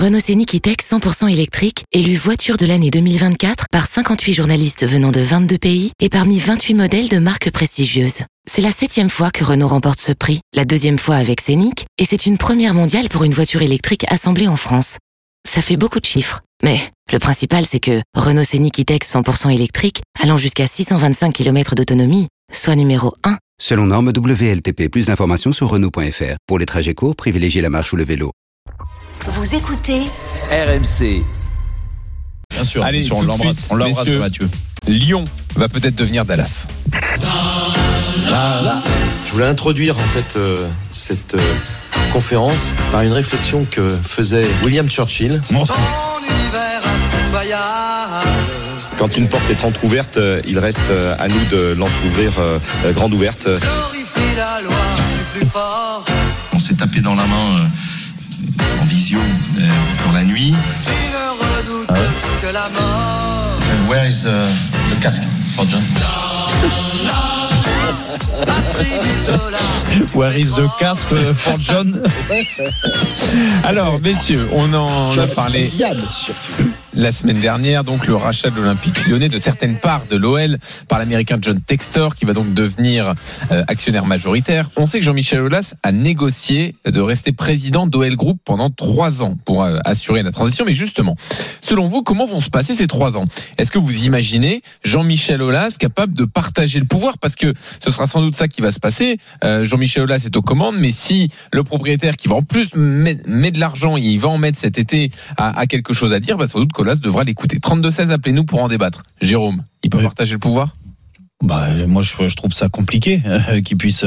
Renault Scénic E-Tech 100% électrique, élu voiture de l'année 2024 par 58 journalistes venant de 22 pays et parmi 28 modèles de marques prestigieuses. C'est la 7e fois que Renault remporte ce prix, la 2e fois avec Scénic, et c'est une première mondiale pour une voiture électrique assemblée en France. Ça fait beaucoup de chiffres, mais le principal c'est que Renault Scénic E-Tech 100% électrique, allant jusqu'à 625 km d'autonomie, soit numéro 1. Selon norme WLTP, plus d'informations sur Renault.fr. Pour les trajets courts, privilégiez la marche ou le vélo. Vous écoutez RMC. Bien sûr, allez, on l'embrasse, Mathieu. Lyon va peut-être devenir Dallas. Je voulais introduire en fait cette conférence par une réflexion que faisait William Churchill. Quand une porte est entrouverte, il reste à nous de l'entrouvrir grande ouverte. On s'est tapé dans la main en visio dans la nuit. Que la mort. Where is the casque for John? Where is the casque for John? Alors, messieurs, on en a parlé la semaine dernière, donc le rachat de l'Olympique Lyonnais de certaines parts de l'OL par l'américain John Textor, qui va donc devenir actionnaire majoritaire. On sait que Jean-Michel Aulas a négocié de rester président d'OL Group pendant 3 ans pour assurer la transition. Mais justement, selon vous, comment vont se passer ces 3 ans? Est-ce que vous imaginez Jean-Michel Aulas capable de partager le pouvoir? Parce que ce sera sans doute ça qui va se passer. Jean-Michel Aulas est aux commandes, mais si le propriétaire qui va en plus met de l'argent, il va en mettre cet été à quelque chose à dire, bah sans doute qu'Aulas devra l'écouter. 32-16, appelez-nous pour en débattre. Jérôme, il peut partager le pouvoir? Moi, je trouve ça compliqué qu'il puisse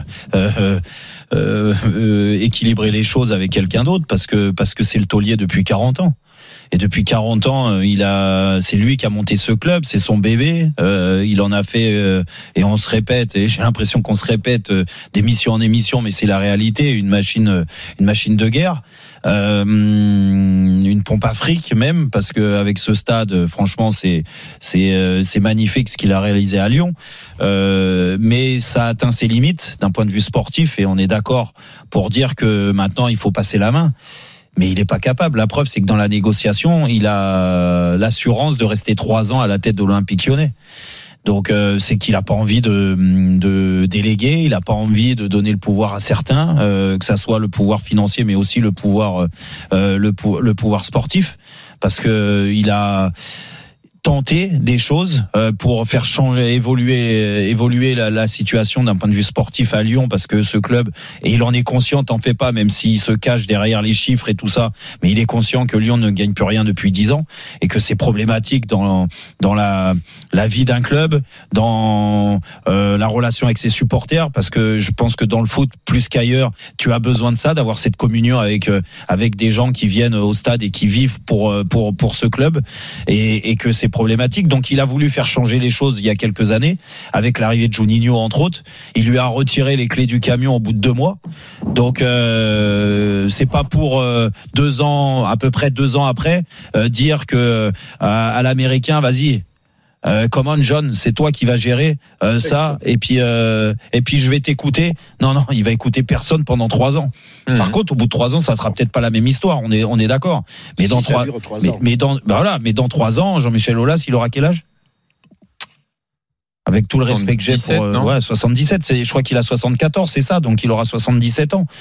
équilibrer les choses avec quelqu'un d'autre, parce que c'est le taulier depuis 40 ans. Et depuis 40 ans, c'est lui qui a monté ce club, c'est son bébé. Il en a fait, et on se répète, et j'ai l'impression qu'on se répète d'émission en émission, mais c'est la réalité, une machine de guerre. Une pompe à fric même, parce que avec ce stade, franchement, c'est magnifique ce qu'il a réalisé à Lyon. Mais ça a atteint ses limites d'un point de vue sportif, et on est d'accord pour dire que maintenant il faut passer la main. Mais il n'est pas capable. La preuve, c'est que dans la négociation, il a l'assurance de rester 3 ans à la tête de l'Olympique Lyonnais. Donc c'est qu'il n'a pas envie de déléguer, il n'a pas envie de donner le pouvoir à certains, que ça soit le pouvoir financier, mais aussi le pouvoir sportif, parce que il a tenter des choses pour faire évoluer la situation d'un point de vue sportif à Lyon, parce que ce club, et il en est conscient, t'en fais pas, même s'il se cache derrière les chiffres et tout ça, mais il est conscient que Lyon ne gagne plus rien depuis 10 ans et que c'est problématique dans la vie d'un club, dans la relation avec ses supporters, parce que je pense que dans le foot plus qu'ailleurs, tu as besoin de ça, d'avoir cette communion avec des gens qui viennent au stade et qui vivent pour ce club, et que c'est problématique. Donc il a voulu faire changer les choses il y a quelques années, avec l'arrivée de Juninho entre autres. Il lui a retiré les clés du camion au bout de 2 mois. Donc c'est pas pour 2 ans, à peu près 2 ans après, dire que à l'américain, vas-y, come on John, c'est toi qui vas gérer ça, et puis je vais t'écouter. Non, il va écouter personne pendant 3 ans. Par contre, au bout de 3 ans, ça sera peut-être pas la même histoire, on est d'accord. Mais dans 3 ans. Mais dans 3 ans, Jean-Michel Aulas, il aura quel âge? Avec tout le respect que j'ai pour 77, je crois qu'il a 74, c'est ça, donc il aura 77 ans.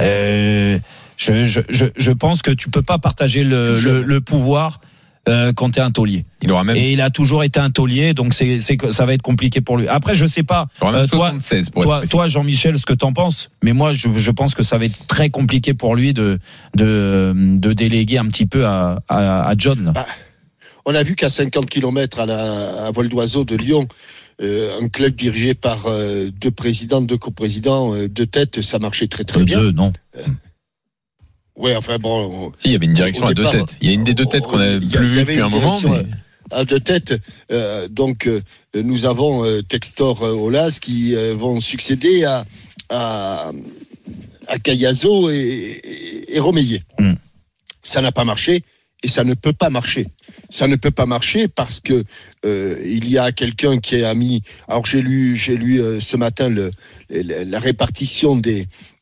Je pense que tu peux pas partager le pouvoir quand t'es un taulier. Et il a toujours été un taulier, donc c'est que ça va être compliqué pour lui. Après, je sais pas, toi Jean-Michel, ce que t'en penses, mais moi je pense que ça va être très compliqué pour lui de déléguer un petit peu à John. On a vu qu'à 50 km à vol d'oiseau de Lyon, un club dirigé par 2 présidents, 2 coprésidents, 2 têtes, ça marchait très très bien. 2, non. Ouais, enfin bon. Il y avait une direction à 2 têtes. Il y a une des 2 têtes qu'on a plus vue depuis un moment. Mais... À 2 têtes. Donc, nous avons Textor, Aulas qui vont succéder à Cayazo et Romeyer. Ça n'a pas marché et ça ne peut pas marcher. Ça ne peut pas marcher parce que il y a quelqu'un qui a mis. Alors j'ai lu ce matin la répartition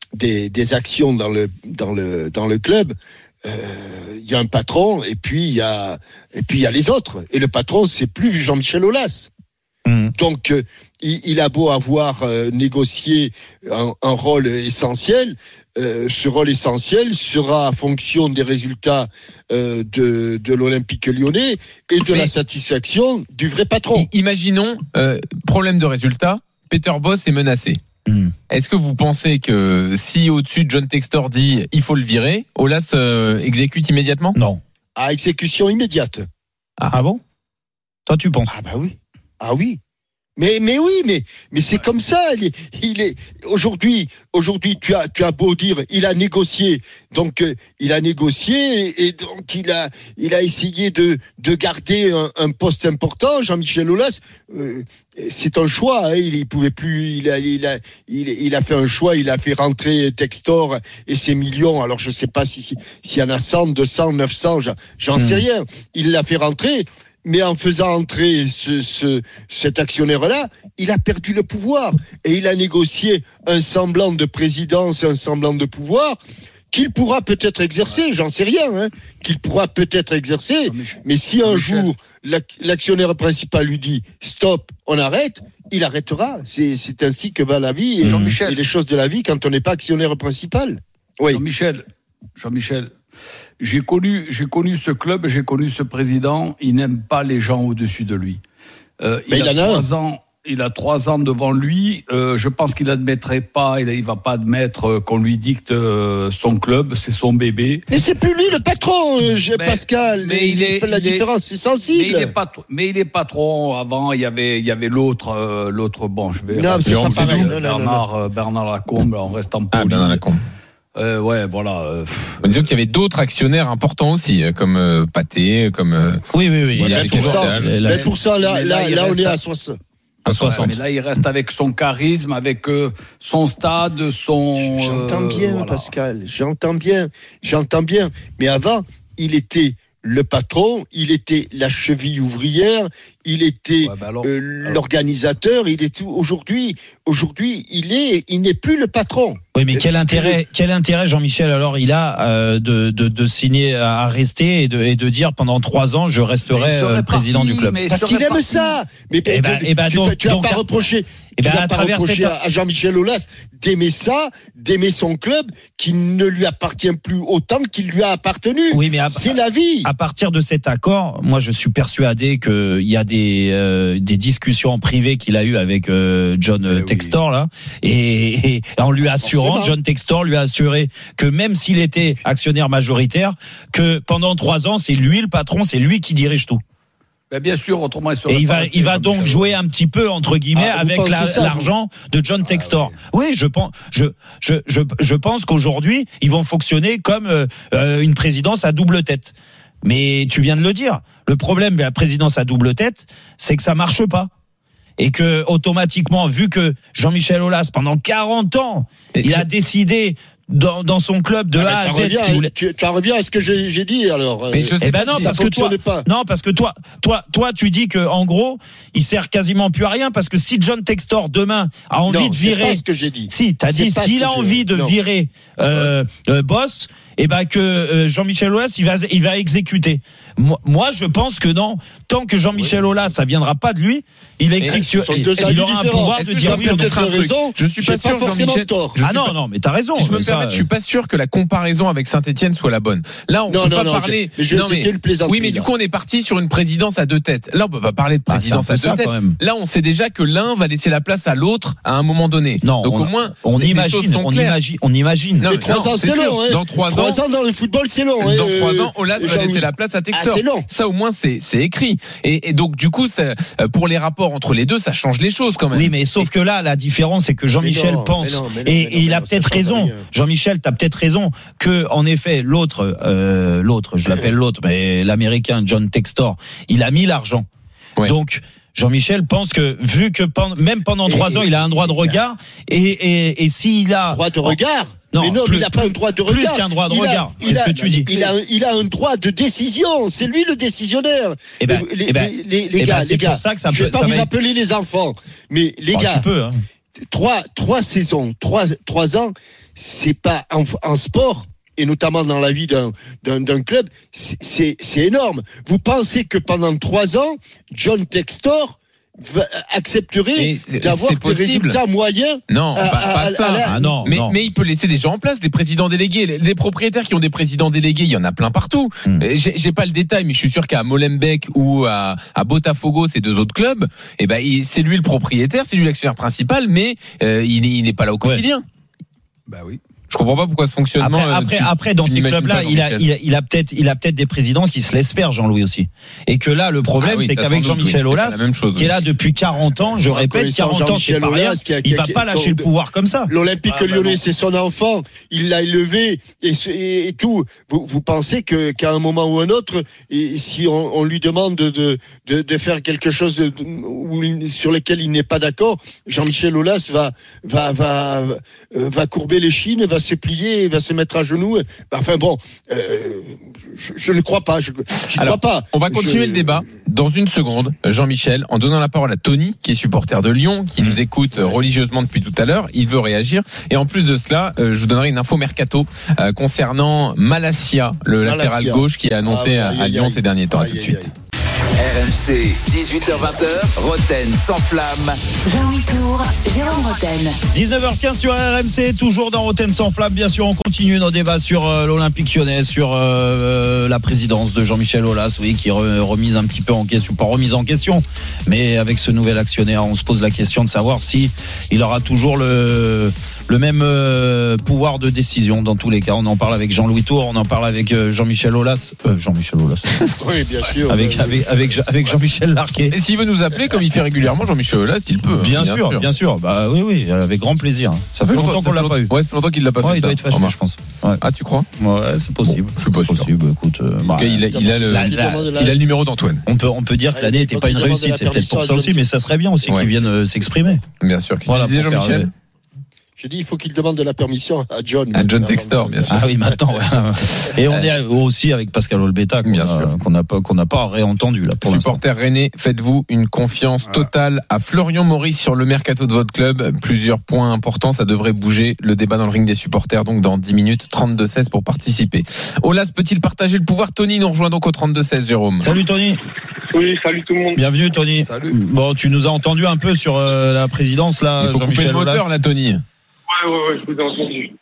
des actions dans le club, il y a un patron et puis il y a les autres. Et le patron, c'est plus Jean-Michel Aulas. Donc, il a beau avoir négocié un rôle essentiel, ce rôle essentiel sera en fonction des résultats de l'Olympique Lyonnais et de la satisfaction du vrai patron. Imaginons, problème de résultat, Peter Bosz est menacé. Est-ce que vous pensez que si au-dessus John Textor dit il faut le virer, Aulas exécute immédiatement ? Non. À exécution immédiate. Ah bon ? Toi, tu penses ? Ah bah oui. Ah oui. Mais c'est comme ça. Il est aujourd'hui. Tu as beau dire, il a négocié. Donc il a négocié et donc il a essayé de garder un poste important. Jean-Michel Aulas, c'est un choix. Hein, il pouvait plus. Il a fait un choix. Il a fait rentrer Textor et ses millions. Alors je sais pas s'il y en a 100, 200, 900. J'en sais rien. Il l'a fait rentrer. Mais en faisant entrer cet actionnaire-là, il a perdu le pouvoir. Et il a négocié un semblant de présidence, un semblant de pouvoir qu'il pourra peut-être exercer, j'en sais rien, hein, qu'il pourra peut-être exercer. Mais si un jour, l'actionnaire principal lui dit « stop, on arrête », il arrêtera. C'est ainsi que va la vie et les choses de la vie quand on n'est pas actionnaire principal. Oui. Jean-Michel, j'ai connu ce club, j'ai connu ce président. Il n'aime pas les gens au-dessus de lui. Il a 3 ans devant lui. Je pense qu'il n'admettrait pas. Il va pas admettre qu'on lui dicte son club, c'est son bébé. Mais c'est plus lui le patron, Pascal. La différence est sensible. Mais il est patron. Avant, il y avait l'autre. Bon, je vais. Non, c'est pas pareil. Bernard Lacombe. On reste en poli. Bernard Lacombe. Ouais, voilà. Disons qu'il y avait d'autres actionnaires importants aussi, comme Pathé, comme. Oui. Il y a 20%, là, on est à 60. À 60. Mais là, il reste avec son charisme, avec son stade, son. J'entends bien, voilà. Pascal. J'entends bien. Mais avant, il était le patron, il était la cheville ouvrière, il était l'organisateur. Il est aujourd'hui, il n'est plus le patron. Oui, mais quel intérêt, Jean-Michel, alors il a de signer à rester et de dire pendant 3 ans je resterai le président du club. Parce qu'il aime ça. Mais tu n'as pas reproché. À Jean-Michel Aulas d'aimer ça, d'aimer son club qui ne lui appartient plus autant qu'il lui a appartenu. Oui, mais c'est la vie. À partir de cet accord, moi je suis persuadé qu'il y a des discussions en privé qu'il a eues avec John Textor là, et en lui assurant, John Textor lui a assuré que même s'il était actionnaire majoritaire, que pendant 3 ans c'est lui le patron, c'est lui qui dirige tout. Bien sûr, autrement il va donc jouer un petit peu entre guillemets avec l'argent de John Textor. Oui, je pense qu'aujourd'hui ils vont fonctionner comme une présidence à double tête. Mais tu viens de le dire, le problème de la présidence à double tête, c'est que ça marche pas. Et que automatiquement, vu que Jean-Michel Aulas pendant 40 ans, il a décidé dans son club de A à Z ce qu'il voulait. Tu en reviens à ce que j'ai dit alors. Mais je sais pas parce que toi tu dis que en gros, il sert quasiment plus à rien parce que si John Textor demain a envie de virer, c'est pas ce que j'ai dit. Si, t'as dit s'il a envie de virer Bosz, et que Jean-Michel Aulas il va exécuter. Moi je pense que non, tant que Jean-Michel Aulas ça viendra pas de lui, il exécute. Il aura un pouvoir de dire oui, peut-être raison. Je suis pas sûr Jean-Michel. Non, mais t'as raison. Si je me permets, je suis pas sûr que la comparaison avec Saint-Etienne soit la bonne. Là, on peut pas parler. Oui, mais du coup, on est parti sur une présidence à 2 têtes. Là, on peut pas parler de présidence à 2 têtes. Là, on sait déjà que l'un va laisser la place à l'autre à un moment donné. Non, donc au moins, on imagine. Non, mais 3 ans, c'est long. Dans 3 ans dans le football, c'est long. Dans 3 ans, Aulas va laisser la place à Textor. Ça, au moins, c'est écrit. Et donc, du coup, pour les rapports entre les deux, ça change les choses quand même. Oui, mais sauf que là, la différence, c'est que Jean-Michel pense, et il a peut-être raison. Jean-Michel, t'as peut-être raison que, en effet, l'autre, je l'appelle l'autre, mais l'américain John Textor, il a mis l'argent. Ouais. Donc, Jean-Michel pense que, vu que même pendant 3 ans, il a un droit de regard, et s'il a. Droit de regard? Non, mais non, il n'a pas un droit de regard. Plus qu'un droit de regard, c'est ce que tu dis. Il a un droit de décision. C'est lui le décisionnaire. Les gars, je vais pas vous appeler les enfants, mais les gars, tu peux, hein. 3 saisons, 3 ans, c'est pas en sport. Et notamment dans la vie d'un club, c'est énorme. Vous pensez que pendant 3 ans, John Textor accepterait d'avoir des résultats moyens? Non, pas ça. Non. Mais il peut laisser des gens en place, des présidents délégués. Les propriétaires qui ont des présidents délégués, il y en a plein partout. J'ai pas le détail, mais je suis sûr qu'à Molenbeek ou à Botafogo, ces 2 autres clubs, c'est lui le propriétaire, c'est lui l'actionnaire principal, mais il n'est pas là au quotidien. Bah oui. Je comprends pas pourquoi ce fonctionnement. Après, dans ces clubs-là, il a peut-être des présidents qui se laissent faire, Jean-Louis aussi. Et que là, le problème, c'est qu'avec Jean-Michel Aulas, qui est là depuis 40 ans, je répète, 40 ans, c'est pas rien, il va pas lâcher le pouvoir comme ça. L'Olympique Lyonnais, c'est son enfant, il l'a élevé et tout. Vous pensez qu'à un moment ou un autre, si on lui demande de faire quelque chose sur lequel il n'est pas d'accord, Jean-Michel Aulas va courber les chines, va se plier, va se mettre à genoux. Enfin bon, je ne crois pas. Je crois pas. On va continuer le débat dans une seconde, Jean-Michel, en donnant la parole à Tony, qui est supporter de Lyon, qui nous écoute religieusement depuis tout à l'heure. Il veut réagir. Et en plus de cela, je vous donnerai une info mercato concernant Malacia, le latéral gauche qui a annoncé à Lyon ces derniers temps. À tout de suite. RMC, 18h20, Roten sans flamme. Jean-Louis Tour, Jérôme Roten. 19h15 sur RMC, toujours dans Roten sans flamme. Bien sûr, on continue nos débats sur l'Olympique Lyonnais, sur la présidence de Jean-Michel Aulas, qui est remise un petit peu en question, pas remise en question, mais avec ce nouvel actionnaire, on se pose la question de savoir si il aura toujours le même pouvoir de décision dans tous les cas. On en parle avec Jean-Louis Tour, on en parle avec Jean-Michel Aulas. Oui, bien sûr. Avec Jean-Michel Larquet. Et s'il veut nous appeler comme il fait régulièrement Jean-Michel Aulas, il peut. Bien sûr. Bah oui, avec grand plaisir. Ça fait longtemps qu'on l'a pas eu. Ouais, ça fait longtemps qu'il l'a pas fait. Il doit être fâché, je pense. Ouais. Ah, tu crois? Ouais, c'est possible. Bon, je suis pas sûr. Possible. Écoute, il a le numéro d'Antoine. On peut dire que l'année n'était pas une réussite. C'est peut-être pour ça aussi, mais ça serait bien aussi qu'il vienne s'exprimer. Bien sûr. Voilà, Jean-Michel. Je dis, il faut qu'il demande de la permission à John. À John Textor, bien sûr. Ah oui, maintenant. Voilà. Et on est aussi avec Pascal Olbeta, qu'on n'a pas réentendu là pour l'instant. Supporter rennais, faites-vous une confiance totale à Florian Maurice sur le mercato de votre club. Plusieurs points importants, ça devrait bouger. Le débat dans le ring des supporters, donc dans 10 minutes, 32-16 pour participer. Aulas peut-il partager le pouvoir? Tony nous rejoint donc au 32-16, Jérôme. Salut Tony. Oui, salut tout le monde. Bienvenue Tony. Salut. Bon, tu nous as entendu un peu sur la présidence là, il faut Jean-Michel couper le moteur Aulas. là, Tony. Ouais, je vous ai entendu.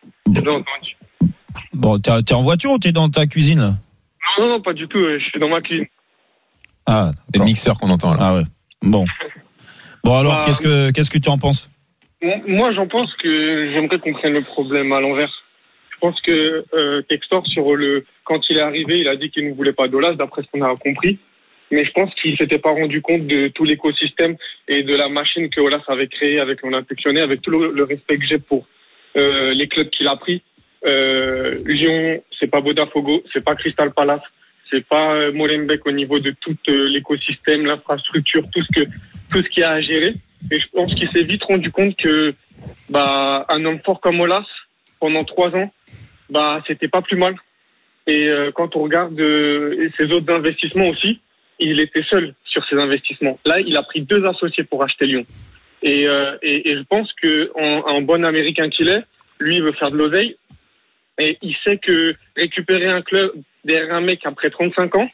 Bon, t'es en voiture ou t'es dans ta cuisine là? Non, pas du tout. Je suis dans ma cuisine. Ah, c'est le mixeur qu'on entend là. Ah ouais. Bon alors, qu'est-ce que tu en penses? Moi, j'en pense que j'aimerais qu'on prenne le problème à l'envers. Je pense que Textor, quand il est arrivé, il a dit qu'il ne voulait pas d'Aulas, d'après ce qu'on a compris. Mais je pense qu'il s'était pas rendu compte de tout l'écosystème et de la machine que Aulas avait créée avec l'Olympique Lyonnais, avec tout le respect que j'ai pour les clubs qu'il a pris. Lyon, c'est pas Botafogo, c'est pas Crystal Palace, c'est pas Molenbeek au niveau de tout l'écosystème, l'infrastructure, tout ce qu'il y a à gérer. Et je pense qu'il s'est vite rendu compte que un homme fort comme Aulas, pendant 3 ans, c'était pas plus mal. Et quand on regarde ses autres investissements aussi, il était seul sur ses investissements. Là, il a pris 2 associés pour acheter Lyon. Et je pense que en bon Américain qu'il est, lui, il veut faire de l'oseille. Et il sait que récupérer un club derrière un mec après 35 ans,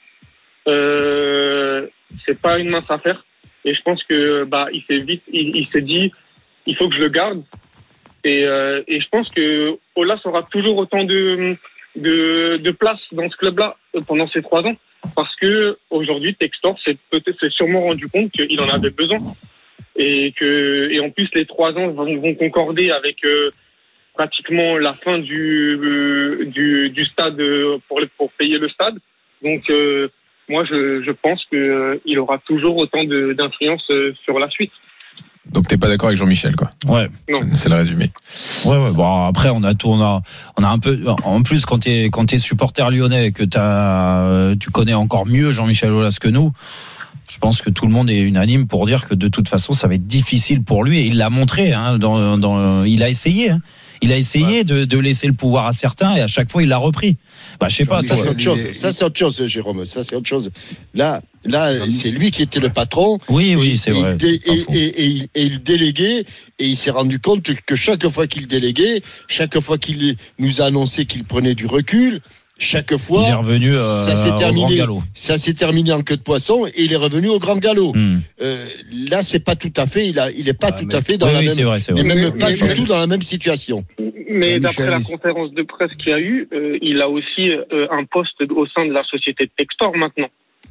c'est pas une mince affaire. Et je pense que il s'est dit, il faut que je le garde. Et je pense que Aulas aura toujours autant de place dans ce club-là pendant ces 3 ans. Parce que aujourd'hui, Textor s'est sûrement rendu compte qu'il en avait besoin. Et en plus, les 3 ans vont concorder avec pratiquement la fin du stade pour payer le stade. Donc, moi, je pense qu'il aura toujours autant d'influence sur la suite. Donc t'es pas d'accord avec Jean-Michel, quoi? Ouais. Non. C'est le résumé. Ouais. Bon, après on a un peu. En plus, quand t'es supporter lyonnais, que tu connais encore mieux Jean-Michel Aulas que nous. Je pense que tout le monde est unanime pour dire que de toute façon, ça va être difficile pour lui. Et il l'a montré. Il a essayé. Il a essayé de laisser le pouvoir à certains et à chaque fois il l'a repris. Bah je sais pas. Ça c'est autre chose. Ça c'est autre chose, Jérôme. Ça c'est autre chose. Là, c'est lui qui était le patron. Oui, c'est vrai. Et il déléguait, et il s'est rendu compte que chaque fois qu'il déléguait, chaque fois qu'il nous a annoncé qu'il prenait du recul, chaque fois, il est revenu ça s'est terminé en queue de poisson, et il est revenu au grand galop. Là, c'est pas tout à fait. Il est pas tout à fait dans la même. C'est vrai. Il n'est même pas du tout dans la même situation. Mais d'après la conférence de presse qu'il y a eu, il a aussi un poste au sein de la société Textor maintenant.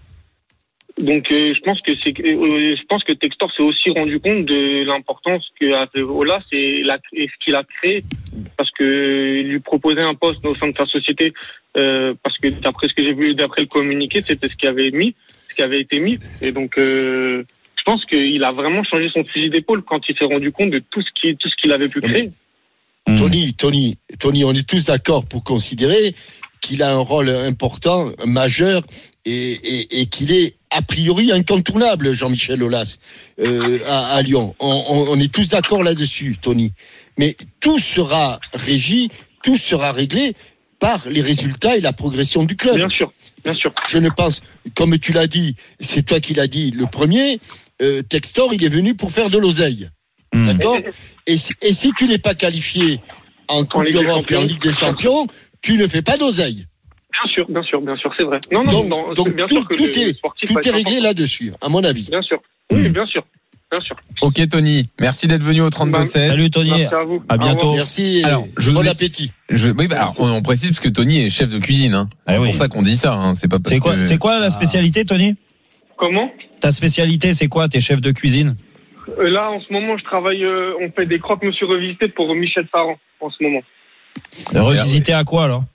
Donc je pense que Textor s'est aussi rendu compte de l'importance que Aulas et ce qu'il a créé, parce que lui proposer un poste au sein de sa société, parce que d'après ce que j'ai vu, d'après le communiqué, c'était ce qui avait été mis, et donc je pense qu'il a vraiment changé son fusil d'épaule quand il s'est rendu compte de tout ce qu'il avait pu créer. Tony, on est tous d'accord pour considérer qu'il a un rôle important, majeur, et qu'il est a priori incontournable, Jean-Michel Aulas, à Lyon. On est tous d'accord là-dessus, Tony. Mais tout sera régi, tout sera réglé par les résultats et la progression du club. Bien sûr. Je ne pense, comme tu l'as dit, c'est toi qui l'as dit le premier, Textor, il est venu pour faire de l'oseille. D'accord ? Et si tu n'es pas qualifié en Coupe d'Europe et en Ligue des Champions, tu ne fais pas d'oseille. Bien sûr, c'est vrai. Donc bien sûr que tout est réglé là-dessus, à mon avis. Bien sûr. Oui, bien sûr. Ok, Tony, merci d'être venu au 32-16. Salut, Tony. Merci à vous. À bientôt. Merci. Alors, bon appétit. On précise parce que Tony est chef de cuisine. Hein. C'est pour ça qu'on dit ça. Hein. C'est pas parce c'est quoi la spécialité, Tony ? Comment ? Ta spécialité, c'est quoi ? T'es chef de cuisine ? Là, en ce moment, je travaille. On fait des croque-monsieur revisités pour Michel Saran en ce moment. Revisité à quoi alors ?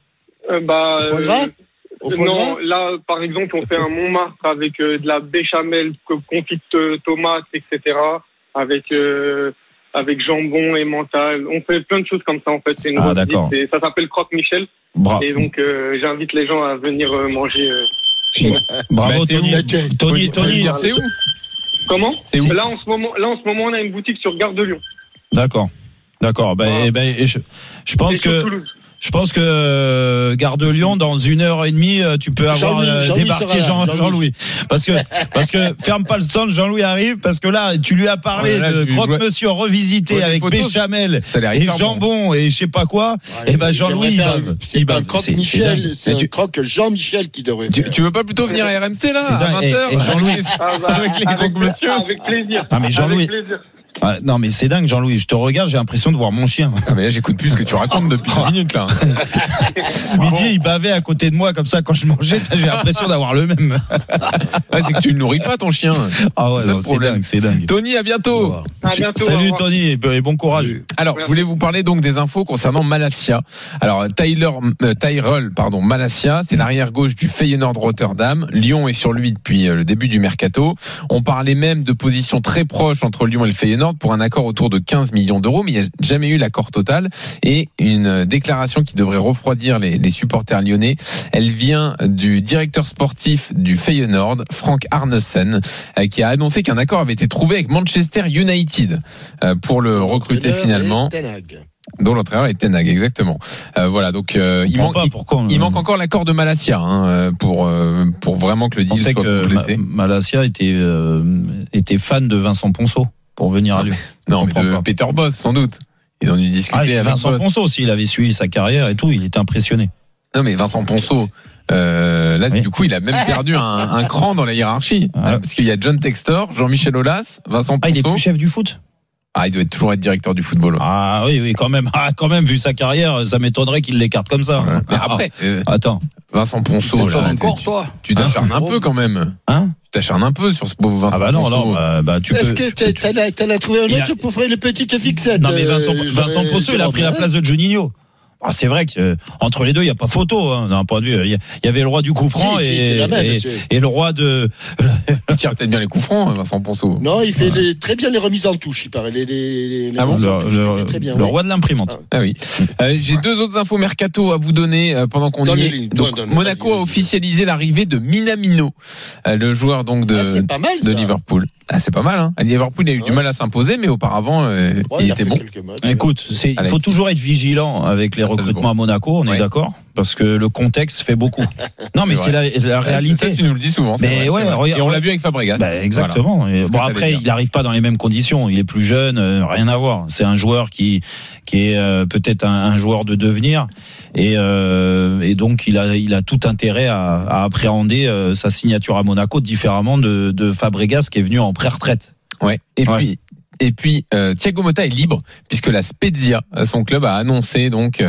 Non, là, par exemple, on fait un Montmartre avec de la béchamel, confite tomate, etc. Avec jambon et mental. On fait plein de choses comme ça, en fait. C'est une revisite. Ça s'appelle Croque Michel. Et donc, j'invite les gens à venir manger chez nous. Bravo, Tony. C'est où ? Comment ? Là, en ce moment, on a une boutique sur Gare de Lyon. D'accord. Je pense que Gare de Lyon, dans 1h30, tu peux avoir débarqué Jean-Louis. Parce que ferme pas le stand, Jean-Louis arrive, parce que là, tu lui as parlé de croque-monsieur revisité avec béchamel et jambon et je sais pas quoi. Et ben Jean-Louis, c'est un croque-Michel, c'est un croque Jean-Michel qui devrait faire. Tu veux pas plutôt venir à RMC là, à 20h et Jean-Louis, avec les croque-monsieur. Avec plaisir. Ah mais Jean-Louis. Non mais c'est dingue, Jean-Louis, je te regarde, j'ai l'impression de voir mon chien. Ah mais là j'écoute plus ce que tu racontes depuis 10 minutes là. Ce midi il bavait à côté de moi comme ça quand je mangeais, j'ai l'impression d'avoir le même. C'est que tu ne nourris pas ton chien. Ah ouais, non, c'est dingue. Tony, à bientôt. Salut Tony, et bon courage. Alors, je voulais vous parler donc des infos concernant Malacia. Alors Tyrell Malacia, c'est l'arrière gauche du Feyenoord Rotterdam. Lyon est sur lui depuis le début du mercato. On parlait même de positions très proches entre Lyon et le Feyenoord pour un accord autour de 15 millions d'euros, mais il n'y a jamais eu l'accord total. Et une déclaration qui devrait refroidir les supporters lyonnais, elle vient du directeur sportif du Feyenoord, Frank Arnesen, qui a annoncé qu'un accord avait été trouvé avec Manchester United pour le recruter finalement. Dont l'entraîneur est Ten Hag, exactement. Voilà, donc il manque encore l'accord de Malacia pour vraiment que le deal soit complété. Malacia était fan de Vincent Ponceau pour venir à lui. Non, mais de Peter Bosz sans doute. Ils ont dû discuter avec Vincent Ponceau aussi, il avait suivi sa carrière et tout, il était impressionné. Non mais Vincent Ponceau, du coup il a même perdu un cran dans la hiérarchie, parce qu'il y a John Textor, Jean-Michel Aulas, Vincent Ponceau. Il est plus chef du foot. Il doit toujours être directeur du football. Ah oui, quand même. Vu sa carrière, ça m'étonnerait qu'il l'écarte comme ça. Ouais. Mais après, attends. Vincent Ponceau, tu t'acharnes un peu quand même. Tu t'acharnes un peu sur ce pauvre Vincent Ponceau. Tu peux. Est-ce que t'as trouvé un autre pour faire une petite fixette? Non, mais Vincent Ponceau, il a pris la place de Juninho. C'est vrai que entre les deux, il n'y a pas photo d'un point de vue. Il y avait le roi du coup franc et le roi de. Il tire peut-être bien les coups francs, Vincent Ponceau. Non, il fait très bien les remises en touche, il paraît. Très bien, le roi de l'imprimante. Ah oui. J'ai deux autres infos mercato à vous donner pendant qu'on y est. Donc, Monaco a officialisé l'arrivée de Minamino, le joueur donc de Liverpool. Ah, c'est pas mal, hein. Liverpool a eu du mal à s'imposer, mais auparavant, il était bon. Écoute, il faut toujours être vigilant avec les recrutements à Monaco, on est d'accord, parce que le contexte fait beaucoup. Non, mais c'est la réalité. Ça, tu nous le dis souvent. Mais vrai, et on l'a vu avec Fabregas. Exactement. Voilà. Bon, après, il n'arrive pas dans les mêmes conditions. Il est plus jeune, rien à voir. C'est un joueur qui est peut-être un joueur de devenir. Et donc il a tout intérêt à appréhender sa signature à Monaco différemment de Fabregas qui est venu en pré-retraite. Ouais. Et puis Thiago Motta est libre puisque la Spezia, son club, a annoncé donc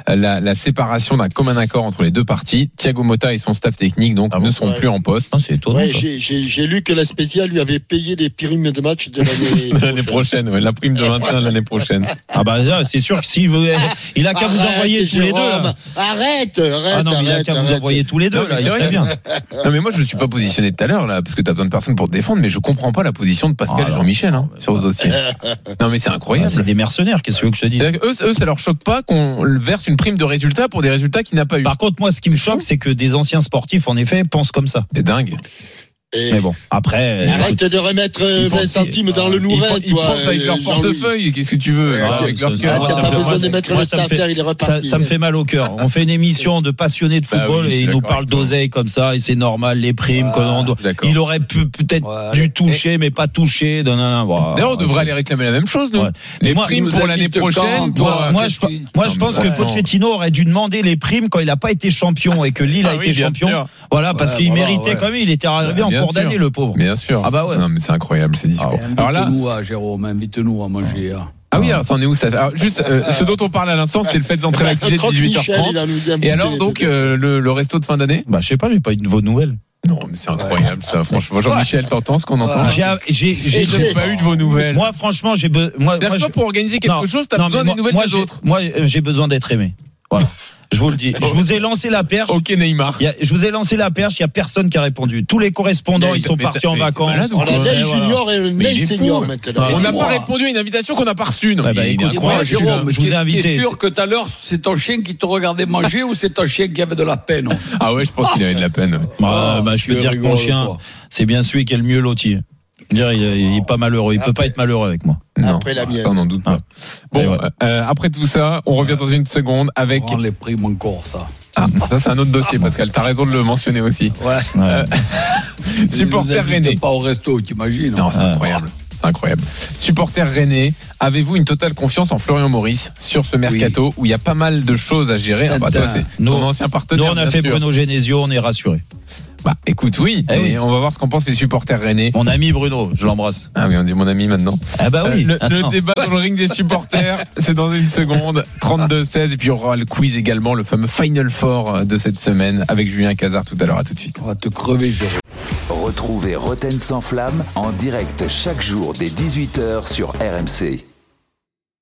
la séparation d'un commun accord entre les deux parties. Thiago Motta et son staff technique donc ne sont plus en poste. C'est étonnant. Ouais, j'ai lu que la Spezia lui avait payé les primes de match de l'année prochaine. La prime de maintien de l'année prochaine. Ah bah là, c'est sûr que s'il veut, il a qu'à vous envoyer tous les deux. Là. Arrête. Ah non, mais il a qu'à vous envoyer tous les deux. Là, il serait bien. Non mais moi je ne suis pas positionné tout à l'heure là parce que t'as besoin de personnes pour te défendre, mais je comprends pas la position de Pascal et Jean-Michel sur ce dossier. Non mais c'est incroyable. C'est des mercenaires, qu'est-ce que je te dis. Eux, ça leur choque pas qu'on verse une prime de résultat pour des résultats qu'il n'a pas eu. Par contre, moi, ce qui me choque, c'est que des anciens sportifs, en effet, pensent comme ça. C'est dingue. Mais bon, après. Arrête de remettre 20 centimes dans le nourrin, ils pensent avec leur portefeuille, qu'est-ce que tu veux, avec leur cœur. T'as pas besoin de mettre le starter, il est reparti. Ça me fait mal au cœur. On fait une émission de passionnés de football et ils nous parlent d'oseille comme ça, et c'est normal, les primes, il aurait peut-être dû toucher, mais pas toucher. D'ailleurs, on devrait aller réclamer la même chose, nous. Les primes pour l'année prochaine. Moi, je pense que Pochettino aurait dû demander les primes quand il n'a pas été champion et que Lille a été champion. Voilà, parce qu'il méritait quand même, il était arrivé en cours d'année, le pauvre. Bien sûr. Ah bah ouais. Non, mais c'est incroyable ces discours. Alors là, Jérôme, invite-nous à manger. Ah oui, alors ça en est où ça? Alors juste ce dont on parle à l'instant, c'était le fait d'entrer à l'accusé de 18h30. Et alors donc le resto de fin d'année? Bah je sais pas, j'ai pas eu de vos nouvelles. Non, mais c'est incroyable ça. Franchement, Jean-Michel, t'entends ce qu'on entend? J'ai pas eu de vos nouvelles. Moi, franchement, pour organiser quelque chose, t'as besoin des nouvelles des autres. Moi, j'ai besoin d'être aimé. Voilà. Je vous le dis. Je vous ai lancé la perche. Ok, Neymar. Je vous ai lancé la perche. Il y a personne qui a répondu. Tous les correspondants, ils sont partis en vacances. On a Neil Junior et Neil Senior maintenant. On n'a pas répondu à une invitation qu'on n'a pas reçue. Écoute-moi, Jérôme, je vous ai invité. Tu es sûr que tout à l'heure, c'est ton chien qui te regardait manger ou c'est ton chien qui avait de la peine? Ah ouais, je pense qu'il avait de la peine. Je peux dire que mon chien, c'est bien celui qui est le mieux loti. Il est pas malheureux. Il peut pas être malheureux avec moi. Non, après la mienne. Ça, on n'en doute pas. Bon, après tout ça, on revient dans une seconde avec. On les primes encore, ça. Ah, ça c'est un autre dossier, Pascal. T'as raison de le mentionner aussi. Supporter rennais. Pas au resto, t'imagines? Non, c'est incroyable. C'est incroyable. Supporter rennais, avez-vous une totale confiance en Florian Maurice sur ce mercato où il y a pas mal de choses à gérer? Toi, c'est ton ancien partenaire. Nous, on a fait Bruno Genesio, on est rassurés. Bah, écoute, oui. Et on va voir ce qu'en pensent les supporters rennais. Mon ami Bruno, je l'embrasse. Ah oui, on dit mon ami maintenant. Ah bah oui. Le débat dans le ring des supporters, c'est dans une seconde. 32-16. Et puis, on aura le quiz également, le fameux Final Four de cette semaine avec Julien Cazard tout à l'heure. À tout de suite. On va te crever, Jérôme. Retrouvez Roten sans flamme en direct chaque jour dès 18h sur RMC.